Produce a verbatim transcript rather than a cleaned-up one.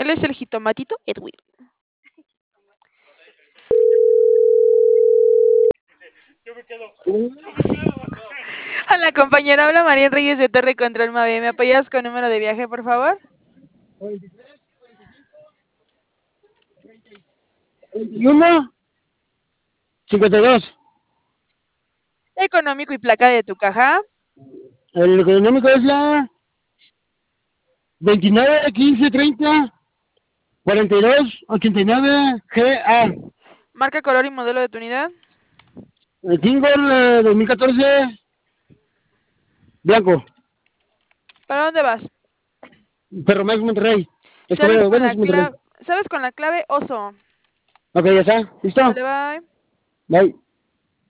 Él es el jitomatito Edwin. Yo me quedo. Hola, compañera. Habla María Reyes de Torre Control Mave. ¿Me apoyas con número de viaje, por favor? veintiuno, cincuenta y dos. Económico y placa de tu caja. El económico es la veintinueve, quince, treinta, cuarenta y dos, ochenta y nueve, G A. Marca, color y modelo de tu unidad. El Tingle eh, dos mil catorce, blanco. ¿Para dónde vas? Ferromex Monterrey. ¿Sabes Escobedo, con bueno, la es Monterrey. clave? ¿Sabes con la clave oso? Ok, ya está. ¿Listo? Sale, bye. Bye.